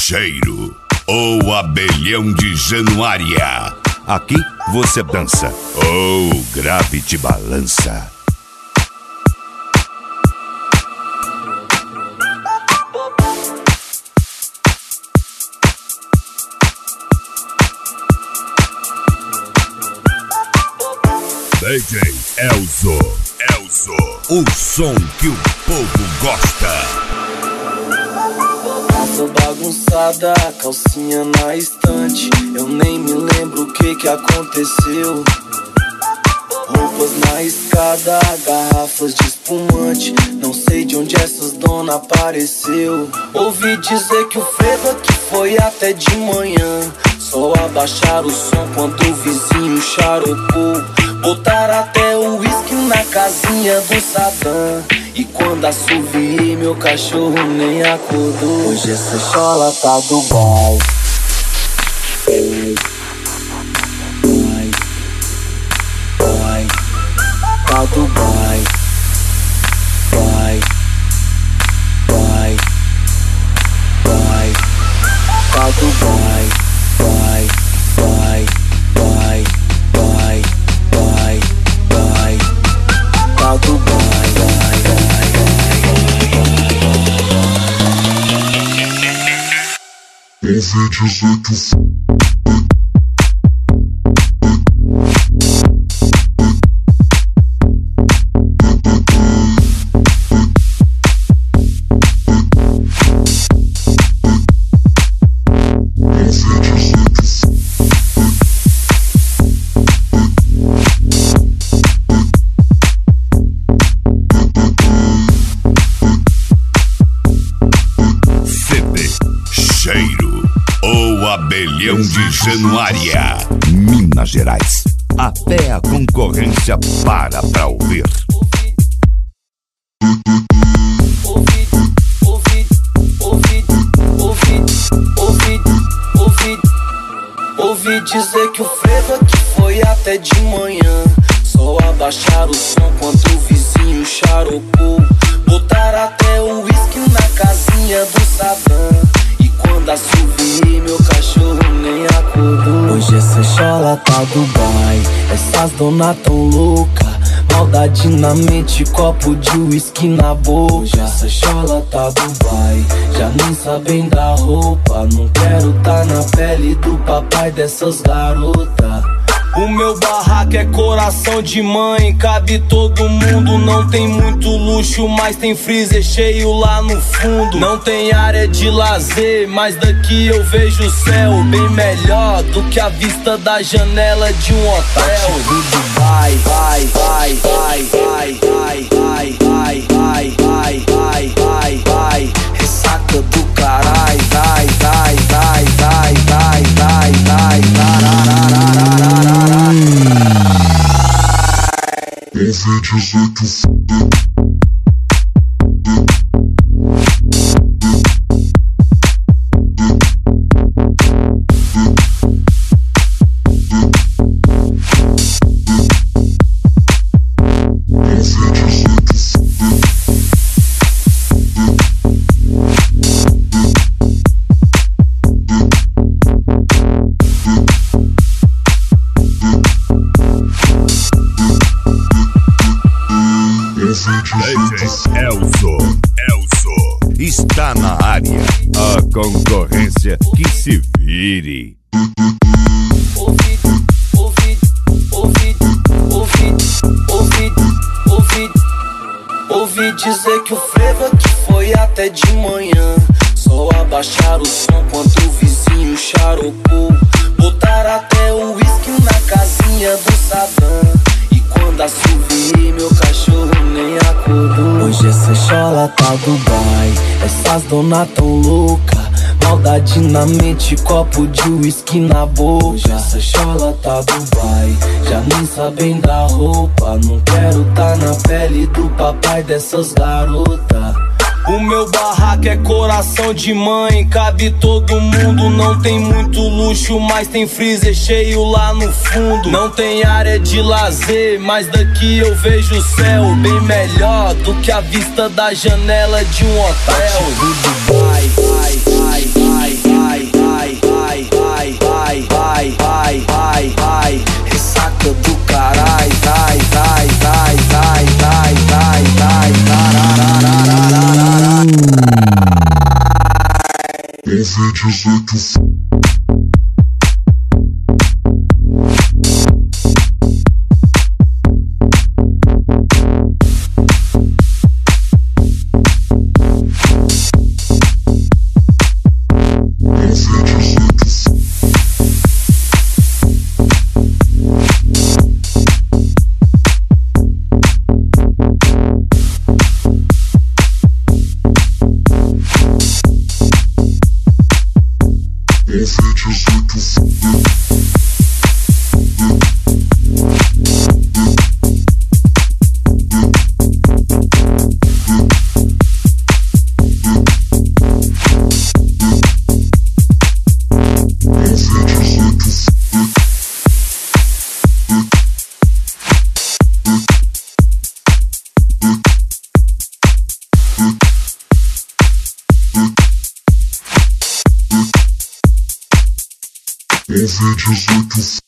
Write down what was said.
Cheiro, o abelhão de Januária. Aqui você dança, o grave te balança. DJ Elzo, o som que o povo gosta. Casa bagunçada, calcinha na estante. Eu nem me lembro o que aconteceu. Roupas na escada, garrafas de espumante. Não sei de onde essas donas apareceu. Ouvi dizer que o frevo aqui foi até de manhã. Só abaixaram o som quando o vizinho charopou. Botaram até o uísque na casinha do Satã. E quando assoviei, meu cachorro nem acordou. Hoje essa chola tá do baile. Vai, tá do baile. Vai, tá do baile. Vai, tá do baile. Ouvi dizer que Cheiro, o abelhão de Januária, Minas Gerais. Até a concorrência para pra ouvir. Ouvi dizer que o frevo aqui foi até de manhã. Só abaixaram o som quando o vizinho charopou. Botaram até o uísque na casinha do Satã. E quando assoviei, meu cachorro nem acordou. Hoje essa chola tá do baile. Essas donas tão louca. Maldade na mente, copo de uísque na boca. Hoje essa chola tá do baile. Já nem sabem da roupa. Não quero tá na pele do papai dessas garotas. O meu barraco é coração de mãe, cabe todo mundo. Não tem muito luxo, mas tem freezer cheio lá no fundo. Não tem área de lazer, mas daqui eu vejo o céu bem melhor do que a vista da janela de um hotel. Vai, vai, vai, vai, vai, vai, vai, vai, vai, vai, vai, vai, vai. Ressaca do carai, vai, vai, vai, vai, vai, vai, vai, vai. ouvi dizer que Elzo está na área. A concorrência que se vire. Ouvi dizer que o frevo aqui foi até de manhã. Só abaixaram o som quando o vizinho charopou. Botaram até o uísque na casinha do Satã. E quando assoviei, meu cachorro nem acordou. Hoje essa chola tá do baile. Essas donas tão louca. Maldade na mente, copo de uísque na boca. Hoje essa chola tá do baile. Já nem sabem da roupa. Não quero tá na pele do papai dessas garotas. O meu barraco é coração de mãe, cabe todo mundo. Não tem muito luxo, mas tem freezer cheio lá no fundo. Não tem área de lazer, mas daqui eu vejo o céu bem melhor do que a vista da janela de um hotel. Vai, vai, vai, vai, vai. Covid-18. Covid-18.